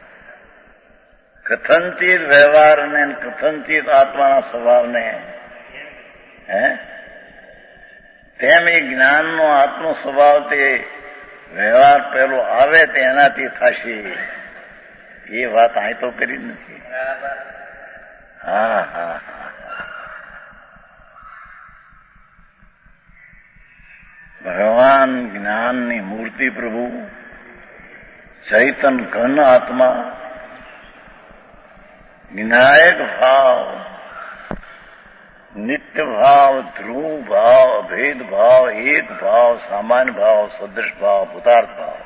કથનચિત વ્યવહારને કથનચિત આત્માના સ્વભાવને તેમ એ જ્ઞાનનો આત્મો સ્વભાવ તે વ્યવહાર પેલો આવે તેનાથી થશે. એ વાત અહીં તો કરી નથી. ભગવાન જ્ઞાનની મૂર્તિ પ્રભુ ચૈતન ઘન આત્મા વિનાયક ભાવ નિત્ય ભાવ ધ્રુવ ભાવ અભેદ ભાવ એક ભાવ સામાન્ય ભાવ સદૃશ ભાવ ભૂતાર્થ ભાવ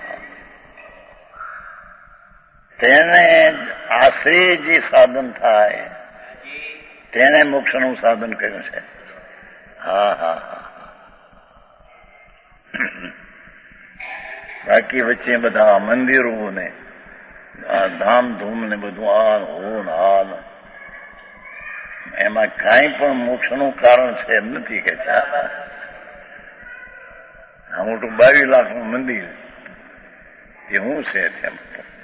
તેને આશ્રય જે સાધન થાય તેને મોક્ષનું સાધન કર્યું છે. બાકી વચ્ચે બધા મંદિરો ને આ ધામધૂમ ને બધું આ હોન હાલ એમાં કાંઈ પણ મોક્ષનું કારણ છે એમ નથી કે આ મોટું 22 લાખનું મંદિર એ શું છે તેમ.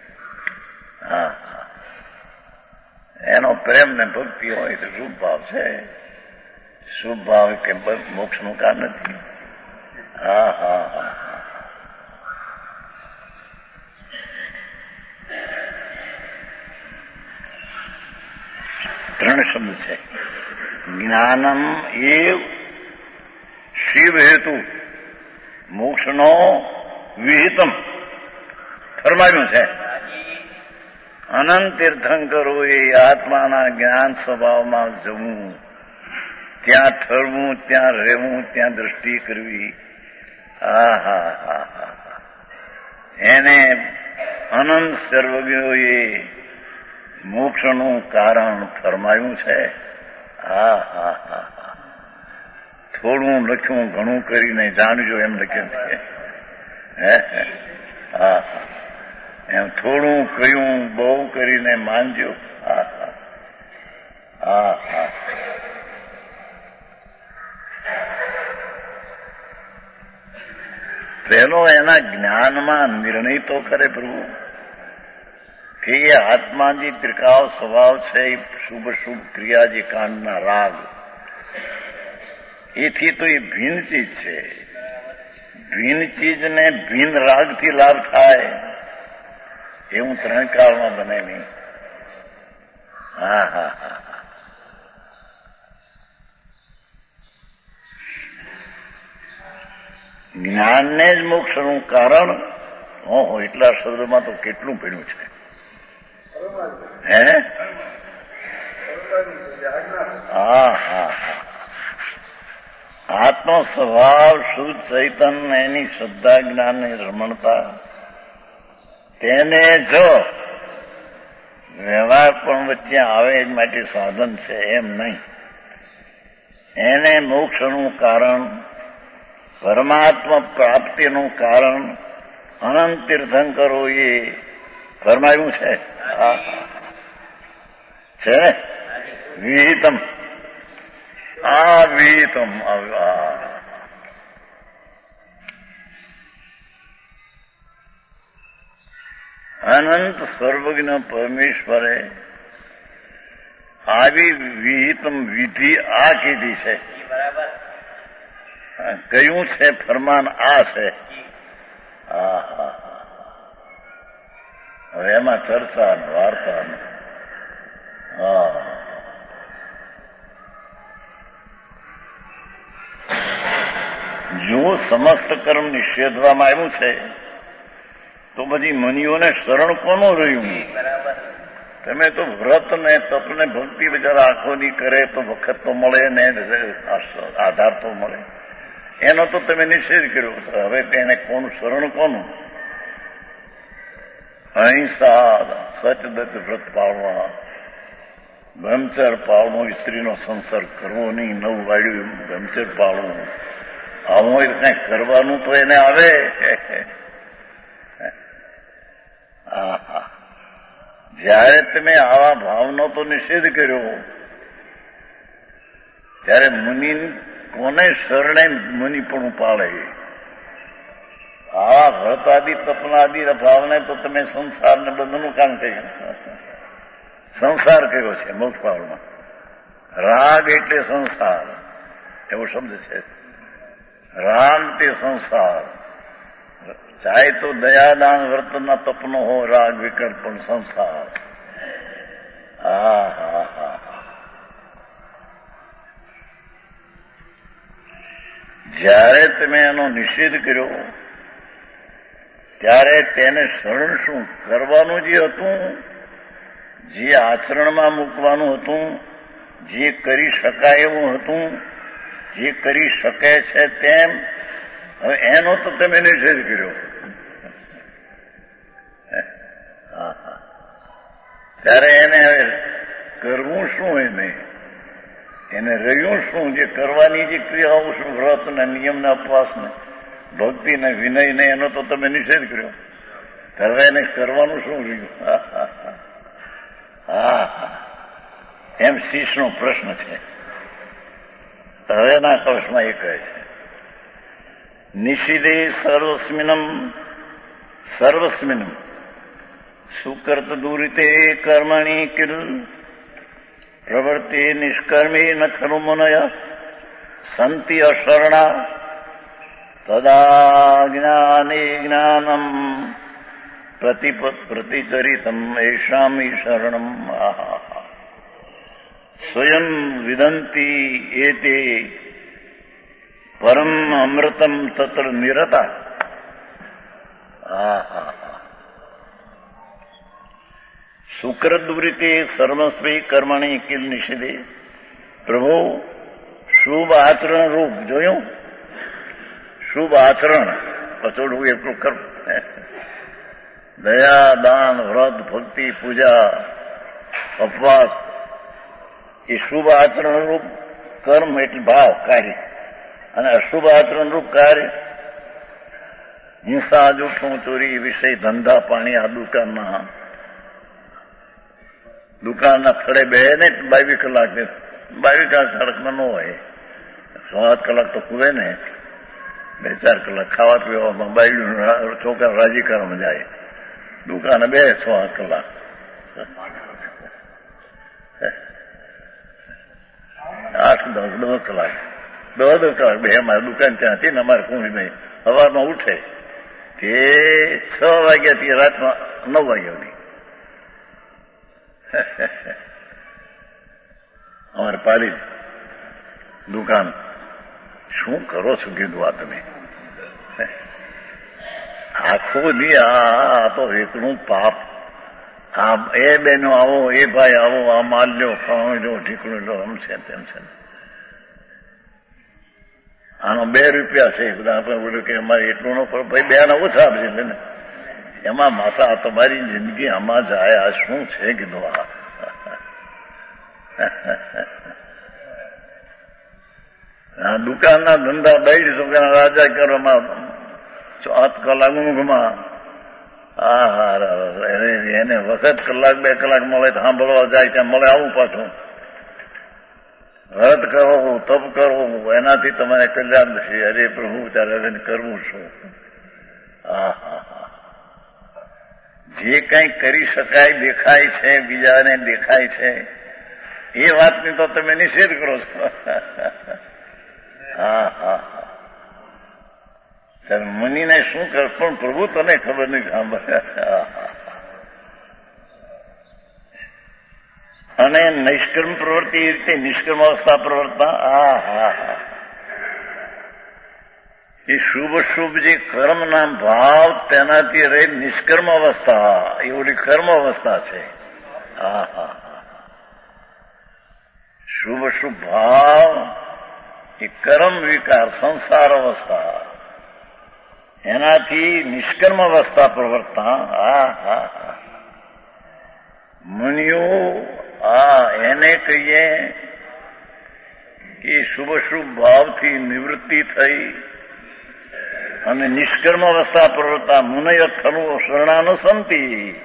એનો પ્રેમ ને ભક્તિ હોય તો શુભ ભાવ છે. શુભ ભાવ કે મોક્ષનું કારણ નથી. ત્રણ શબ્દ છે. જ્ઞાનમ એવ શિવ હેતુ મોક્ષનો વિહિતમ ફરમાવ્યું છે. અનંત તીર્થંકરો એ આત્માના જ્ઞાન સ્વભાવમાં જવું, ત્યાં ઠરવું, ત્યાં રહેવું, ત્યાં દ્રષ્ટિ કરવી. એને અનંત સર્વજ્ઞોએ મોક્ષનું કારણ ફરમાયું છે. થોડું લખ્યું ઘણું કરીને જાણજો એમ લખ્યું છે. એમ થોડું કહ્યું બહુ કરીને માનજો. પહેલો એના જ્ઞાનમાં નિર્ણય તો કરે પ્રભુ કે એ આત્મા જે ત્રિકાળ સ્વભાવ છે એ શુભ શુભ ક્રિયા જે કાંડના રાગ એથી તો એ ભિન્ન ચીજ છે. ભિન્ન ચીજને ભિન્ન રાગથી લાભ થાય એવું ત્રણ કાળમાં બને નહીં. જ્ઞાનને જ મોક્ષનું કારણ એટલા શબ્દમાં તો કેટલું પડ્યું છે. આત્મ સ્વભાવ શુદ્ધ ચૈતન્ય એની શ્રદ્ધા જ્ઞાનની રમણતા તેને જો વ્યવહાર પણ વચ્ચે આવે એ માટે સાધન છે એમ નહીં. એને મોક્ષનું કારણ પરમાત્મા પ્રાપ્તિનું કારણ અનંત તીર્થંકરોએ ફરમાયું છે. છે ને વિહિતમ વિહિતમ અનંત સર્વજ્ઞ પરમેશ્વરે આવી વિહિતમ વિધિ આ કીધી છે. કયું છે ફરમાન આ છે. હવે એમાં ચર્ચા વાર્તા જો સમસ્ત કર્મ નિષેધવામાં આવ્યું છે તો બધી મુનિઓને શરણ કોનું રહ્યું? તમે તો વ્રત ને તપ ને ભક્તિ બિચારા આંખોની કરે તો વખત તો મળે ને આધાર તો મળે. એનો તો તમે નિષેધ કર્યો. હવે તેને કોનું શરણ કોનું? અહિંસા, સચદત્ત વ્રત પાળવા, બ્રહ્મચર પાળવું, સ્ત્રીનો સંસર્ગ કરવો નહીં, નવ વાળ્યું બ્રહ્મચર પાળવું. આવું કઈ કરવાનું તો એને આવે. જયારે તમે આવા ભાવનો તો નિષેધ કર્યો ત્યારે મુનિ કોને શરણે મુનિ પણ પાળે? આવા વ્રતાદિ તપનાદિ ભાવને તો તમે સંસારને બંધનું કામ કહ્યું. સંસાર કયો છે મોક્ષ પાળમાં? રાગ એટલે સંસાર એવો શબ્દ છે. રાગ તે સંસાર. ચાહે તો દયાદાન વર્તનના તપનો હો રાગ વિકલ્પ પણ સંસાર. જ્યારે તમે એનો નિષેધ કર્યો ત્યારે તેને શરણ શું કરવાનું જે હતું, જે આચરણમાં મૂકવાનું હતું, જે કરી શકાય એવું હતું, જે કરી શકે છે તેમ, હવે એનો તો તમે નિષેધ કર્યો. ત્યારે એને હવે કરવું શું? એને રહ્યું શું? જે કરવાની જે ક્રિયાઓ શું, વ્રત ને નિયમ ને ઉપવાસ ને ભક્તિ ને વિનય ને એનો તો તમે નિષેધ કર્યો. હવે એને કરવાનું શું રહ્યું? એમ શીશનો પ્રશ્ન છે. હવેના કવશમાં એ કહે છે નિષિદે સર્વસ્મિનમ સુકર્ત દૂરિતે કર્મણી કિલ પ્રવૃત્તિ નિષ્કર્મી ન ખરુ મુનય સંતિ અશરણા તદા જ્ઞાને જ્ઞાનમ પ્રતિચરિતમ એષામી શરણમ. સ્વયં વિદંતી એતે પરમ અમૃતમ તત્ર નિરતા. સુકૃદવૃત્તિ સર્વસ્વી કર્મણી કિલ નિષેધે. પ્રભુ શુભ આચરણ રૂપ જોયું, શુભ આચરણ પછોડવું એટલું કર્મ. દયા, દાન, વ્રત, ભક્તિ, પૂજા, ઉપવાસ એ શુભ આચરણ રૂપ કર્મ એટલે ભાવ કાર્ય, અને અશુભ આચરણ રૂપ કાર્ય હિંસા, જૂઠું, ચોરી, વિષય, ધંધા, પાણી આ દુકાનના થડે બે ને 22 કલાક 22 કલાક સડકમાં ન હોય, 6-8 કલાક તો કુવે ને, 2-4 કલાક ખાવા પીવામાં બાયુ છોકરા રાજી કરવામાં જાય, દુકાને 6-8 કલાક. 8-10 કલાક 10 કલાક બે અમારે દુકાન ત્યાંથી ને અમારે કોઈ નહીં. સવારમાં ઉઠે તે 6 વાગ્યાથી રાતમાં 9 વાગ્યા સુધી અમારે પાડી દુકાન. શું કરો છો કીધું આ તમે? આખો દી આ તો એકલું પાપ. આ એ બહેનો આવો, એ ભાઈ આવો, આ માલ લો, ખાવાનું લો, ઢીકણું લો, આમ છે તેમ છે. આનો 2 રૂપિયા છે. બધા આપણે બોલ્યું કે અમારે એટલું ન પડે, ભાઈ 2 ના ઓછા આપશે ને. એમાં માતા તમારી જિંદગી આમાં જાય, આ શું છે કીધું? આ દુકાનના ધંધા 2 છોકરા રાજા કરવામાં 7 કલાક ઊંઘમાં એને વખત કલાક 2 કલાક મળે તો સાંભળવા જાય ત્યાં મળે આવું પાછું. વ્રત કરો, તપ કરો, એનાથી તમારે કલ્યાણ છે. અરે પ્રભુ ત્યારે કરવું શું? જે કંઈ કરી શકાય દેખાય છે, બીજાને દેખાય છે, એ વાતની તો તમે નિષેધ કરો છો. મુનિને શું કર, પણ પ્રભુ તને ખબર નહીં સાંભળે. અને નિષ્કર્મ પ્રવૃત્તિ એ રીતે નિષ્કર્મ અવસ્થા પ્રવર્તતા. એ શુભ શુભ જે કર્મના ભાવ તેનાથી રહે નિષ્કર્મ અવસ્થા, એ ઓલી કર્મ અવસ્થા છે. શુભ શુભ ભાવ એ કર્મ વિકાર સંસાર અવસ્થા, એનાથી નિષ્કર્મ અવસ્થા પ્રવર્તતા. મુનિઓ એને કહીએ કે શુભ શુભ ભાવથી નિવૃત્તિ થઈ અને નિષ્કર્મ અવસ્થા પ્રવર્તતા. મુનય ખલુ શરણાનુસંતિ.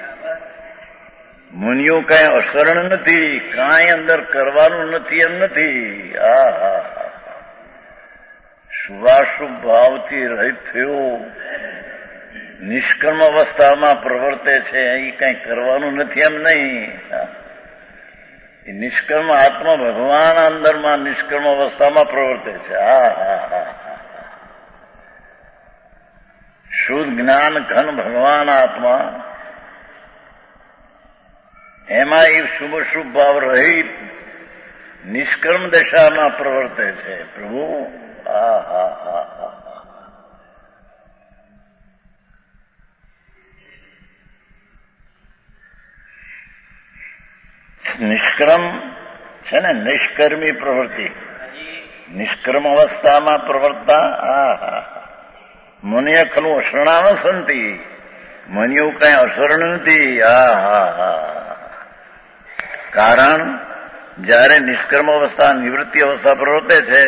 મુનિઓ કઈ અશરણ નથી, કાંઈ અંદર કરવાનું નથી એમ નથી. શુભાશુભ ભાવથી રહિત થયો નિષ્કર્મ અવસ્થામાં પ્રવર્તે છે. એ કઈ કરવાનું નથી એમ નહીં. એ નિષ્કર્મ આત્મા ભગવાન અંદરમાં નિષ્કર્મ અવસ્થામાં પ્રવર્તે છે. શુદ્ધ જ્ઞાન ઘન ભગવાન આત્મા, એમાં એ શુભ શુભ ભાવ રહિત નિષ્કર્મ દશામાં પ્રવર્તે છે. પ્રભુ નિષ્કર્મ છે ને, નિષ્કર્મી પ્રવૃત્તિ, નિષ્કર્મ અવસ્થામાં પ્રવર્તતા. મુનિય ખલુ અશરણાનુસંતિ. મુનિઓ કઈ અશરણ નથી. કારણ જયારે નિષ્કર્મ અવસ્થા નિવૃત્તિ અવસ્થા પ્રવર્તે છે,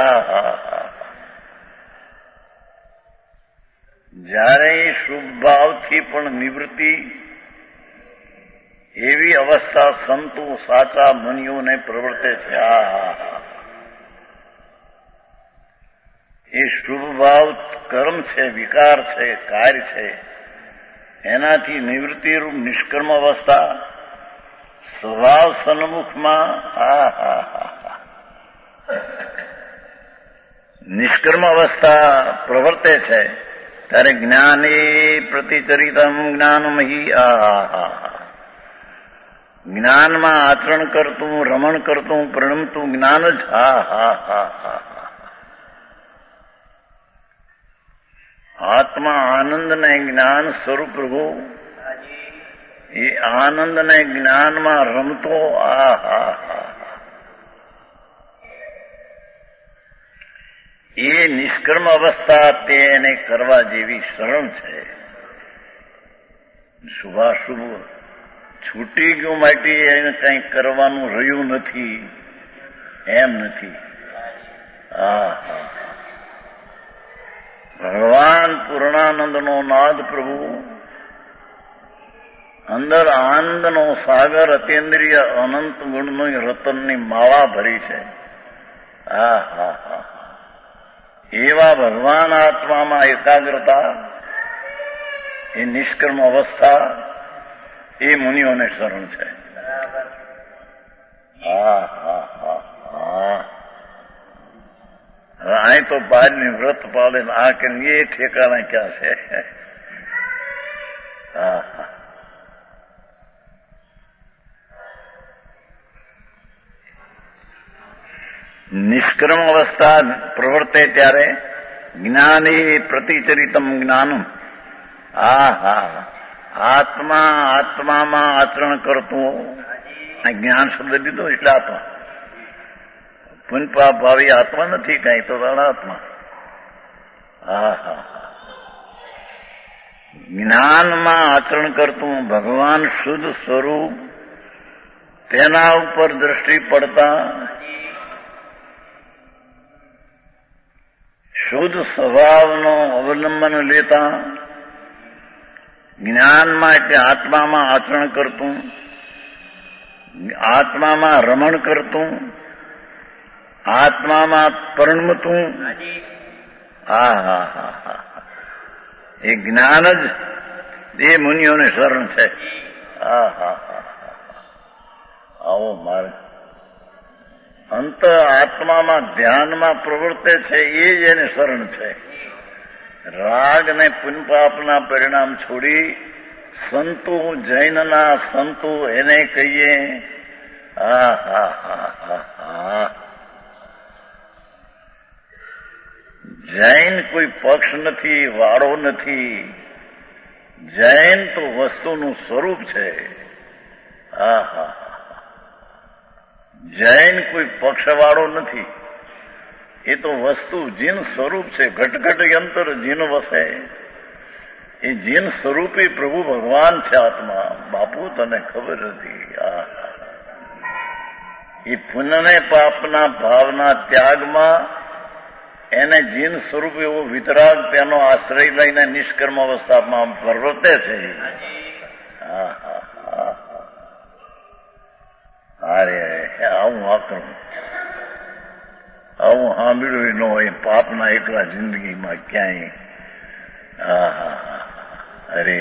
જયારે શુભ ભાવથી પણ નિવૃત્તિ એવી અવસ્થા સંતો સાચા મુનિઓને પ્રવર્તે છે. એ શુભ ભાવ કર્મ છે, વિકાર છે, કાર્ય છે, એનાથી નિવૃત્તિરૂપ નિષ્કર્મ અવસ્થા સ્વભાવ સન્મુખમાં નિષ્કર્મ અવસ્થા પ્રવર્તે છે. ત્યારે જ્ઞાને પ્રતિચરિતમ જ્ઞાનમહી. જ્ઞાનમાં આચરણ કરતું, રમણ કરતું, પ્રણમતું જ્ઞાન જ હા હા હા હા હા. આત્મા આનંદને જ્ઞાન સ્વરૂપ પ્રભુ, એ આનંદને જ્ઞાનમાં રમતો આ હા હા. એ નિષ્કર્મ અવસ્થા તેને કરવા જેવી સરળ છે. શુભાશુભ છૂટી ગયું માટે એને કંઈ કરવાનું રહ્યું નથી એમ નથી. હા હા. ભગવાન પૂર્ણાનંદનો નાદ પ્રભુ, અંદર આનંદનો સાગર, અતિન્દ્રિય અનંત ગુણની રતનની માળા ભરી છે. હા હા હા. એવા ભગવાન આત્મામાં એકાગ્રતા, એ નિષ્કર્મ અવસ્થા, એ મુનિઓને શરણ છે. હા હા હા હા. અહીં તો બહારની વ્રત પાડે ને આ કે એ ઠેકાણા ક્યાં છે? હા હા. નિષ્કર્મ અવસ્થા પ્રવર્તે ત્યારે જ્ઞાની પ્રતિચરિતમ જ્ઞાનમ. હા હા. આત્મામાં આચરણ કરતું જ્ઞાન શબ્દ દીધો એટલે આત્મા. પુનપાપ ભાવી આત્મા નથી કઈ, તો આત્મા. હા હા. જ્ઞાનમાં આચરણ કરતું ભગવાન શુદ્ધ સ્વરૂપ, તેના ઉપર દ્રષ્ટિ પડતા શુદ્ધ સ્વભાવનો અવલંબન લેતા, જ્ઞાનમાં એટલે આત્મામાં આચરણ કરતું, આત્મામાં રમણ કરતું, આત્મામાં પરણમતું. હા હા હા હા. એ જ્ઞાન જ એ મુનિઓને શરણ છે. હા હા હા. આવો મારે અંત આત્મામાં ધ્યાનમાં પ્રવર્તે છે એ જ એને શરણ છે. રાગ ને પુનપાપના પરિણામ છોડી સંતો, જૈનના સંતો એને કહીએ. હા હા હા હા હા. જૈન કોઈ પક્ષ નથી, વાળો નથી. જૈન તો વસ્તુનું સ્વરૂપ છે. હા હા. જૈન કોઈ પક્ષવાળો નથી, એ તો વસ્તુ જીન સ્વરૂપ છે. ઘટઘટ યંત્ર જીન વસે, એ જીન સ્વરૂપી પ્રભુ ભગવાન છે આત્મા. બાપુ તને ખબર નથી. એ પુણ્યને પાપના ભાવના ત્યાગમાં એને જીન સ્વરૂપ એવો વિતરાગ તેનો આશ્રય લઈને નિષ્કર્મ અવસ્થામાં પ્રવર્તે છે. હા હા હા. અરે આવું આકરું, આવું સાંભળ્યું ન હોય પાપના એકલા જિંદગીમાં ક્યાંય. હા હા હા. અરે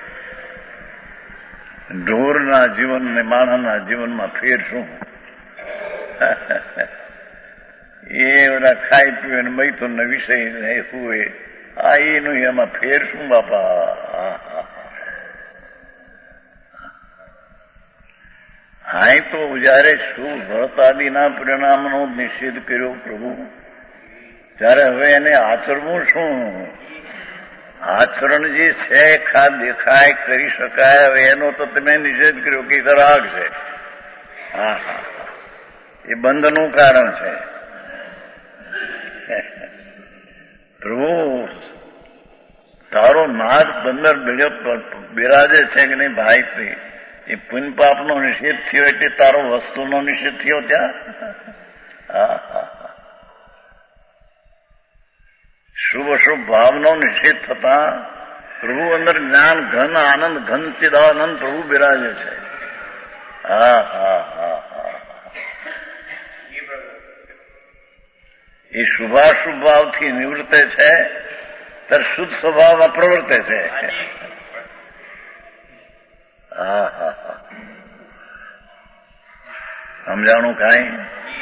ઢોરના જીવન ને માણસના જીવનમાં ફેર શું? એ બધા ખાઈ પીવે ને મૈથુન ના વિષય હોય, આ એનું એમાં ફેર શું બાપા? હા તો જયારે શું વ્રત આદિના પરિણામનો નિષેધ કર્યો પ્રભુ, ત્યારે હવે એને આચરવું શું? આચરણ જે છે દેખાય કરી શકાય, હવે એનો તો તમે નિષેધ કર્યો કે રાગ છે. હા હા. એ બંધનું કારણ છે. પ્રભુ તારો નાદ બંદર બિરાજે છે કે નહીં ભાઈ? એ પુણ્ય પાપનો નિષેધ થયો એટલે તારો વસ્તુનો નિષેધ થયો ત્યાં. હા હા. શુભ અશુભ ભાવનો નિષેધ થતા પ્રભુ અંદર જ્ઞાન ઘન, આનંદ ઘન, ચિદાનંદ પ્રભુ બિરાજે છે. હા હા હા હા. એ શુભાશુભ ભાવથી નિવૃત્તે છે ત્યારે શુદ્ધ સ્વભાવમાં પ્રવર્તે છે. હા હા હા. સમજાણું કાંઈ?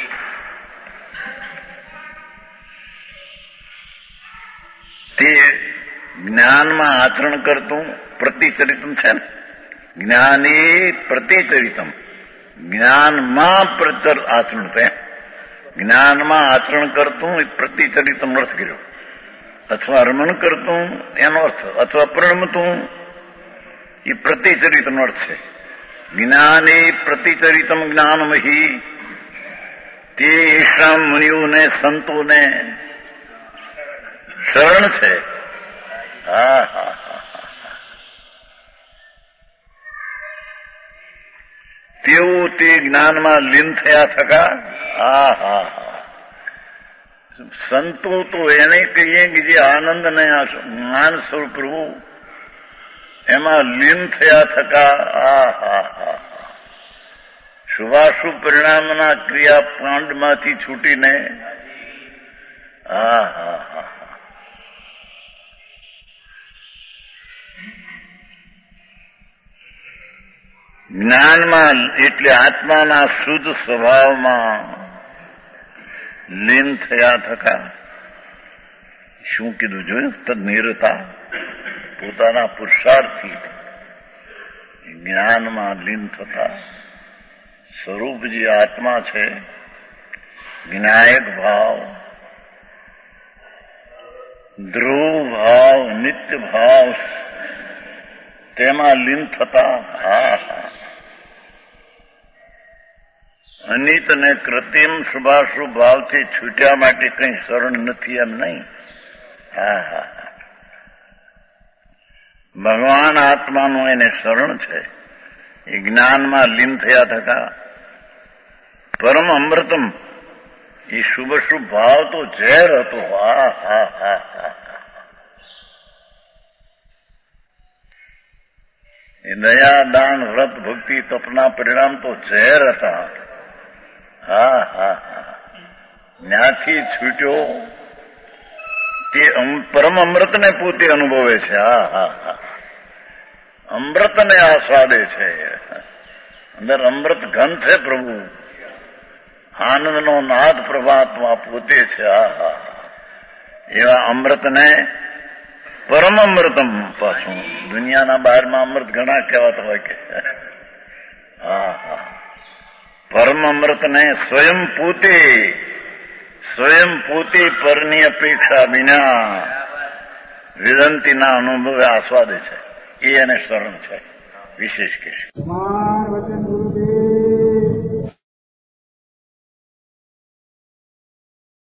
તે જ્ઞાનમાં આચરણ કરતું પ્રતિચરિતમ છે ને, જ્ઞાની પ્રતિચરિતમ. જ્ઞાનમાં પ્રચર આચરણ થયા. જ્ઞાનમાં આચરણ કરતું એ પ્રતિચરિતમ અર્થ કર્યો, અથવા રમણ કરતું એનો અર્થ, અથવા પ્રણમતું એ પ્રતિચરિતનો અર્થ છે. જ્ઞાને પ્રતિચરિતમ જ્ઞાનમહી તે ઈશામ મુનિઓને સંતોને શરણ છે. હા હા તેઓ તે જ્ઞાનમાં લીન થયા થકા. હા હા હા સંતો તો એને કહીએ કે જે આનંદ ને જ્ઞાન સ્વરૂપ પ્રભુ એમાં લીન થયા થકા. હા હા હા શુભાશુભ પરિણામના ક્રિયા પાંડમાંથી છૂટીને. હા હા હા જ્ઞાનમાં એટલે આત્માના શુદ્ધ સ્વભાવમાં લીન થયા થકા. શું કીધું જોયું? તદનિરતા પોતાના પુરુષાર્થથી જ્ઞાનમાં લીન થતા. સ્વરૂપ જે આત્મા છે, જ્ઞાયક ભાવ, ધ્રુવ ભાવ, નિત્ય ભાવ, તેમાં લીન થતા. હા હા અનિત અને કૃત્રિમ શુભાશુભ ભાવથી છૂટ્યા માટે કંઈ શરણ નથી એમ નહીં. હા હા ભગવાન આત્માનું એને શરણ છે. એ જ્ઞાનમાં લીન થયા થકા પરમ અમૃતમ. એ શુભ ભાવ તો ઝેર હતો. હા હા હા હા એ દયા દાન વ્રત ભક્તિ તપના પરિણામ તો ઝેર હતા. હા હા હા જ્ઞાથી છૂટ્યો તે પરમ અમૃતને પોતે અનુભવે છે. હા હા હા અમૃતને આસ્વાદે છે. અંદર અમૃત ઘન છે પ્રભુ. આનંદનો નાદ પ્રભાતમાં પોતે છે. હા હા એવા અમૃતને પરમ અમૃતમ. પાછું દુનિયાના બહારમાં અમૃત ઘણા કહેવાતા હોય કે. હા હા પરમ અમૃતને સ્વયં પોતે પરની અપેક્ષા વિના વિદંતીના અનુભવે આસ્વાદે છે. એ એને શરણ છે. વિશેષ કે